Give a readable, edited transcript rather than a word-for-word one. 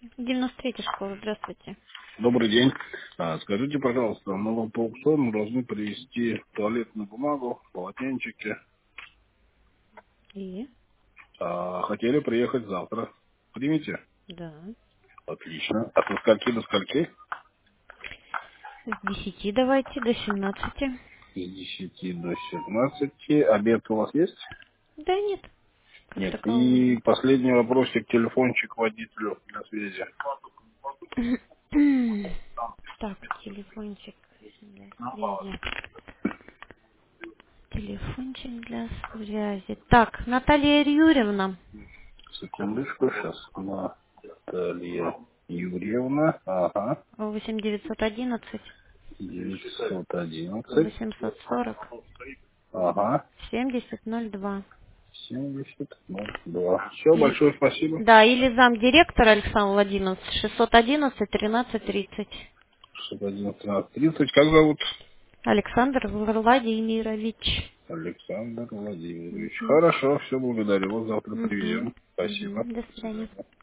93-я школа, здравствуйте. Добрый день. Скажите, пожалуйста, на по аукциону должны привезти туалетную бумагу, полотенчики. И? Хотели приехать завтра. Примите? Да. Отлично. А со скольки до скольки? С 10 давайте до 17. С 10 до 17. Обед у вас есть? Да нет, как Нет. такового И нет. последний вопросик, телефончик водителю для связи. Так, телефончик для связи. Телефончик для связи. Так, Наталья Юрьевна. Секундочку, сейчас. Наталья Юрьевна. Ага. 8911 911. 840 Ага. 7002. 7002. Все, Или, большое спасибо. да, или замдиректора Александр Владимирович 611 1330. 611 13:30. Как зовут? Александр Владимирович. Александр Владимирович. Мгм. Хорошо, все, благодарю. Вот завтра Мгм. привезем. Спасибо. Мгм. До До свидания. свидания.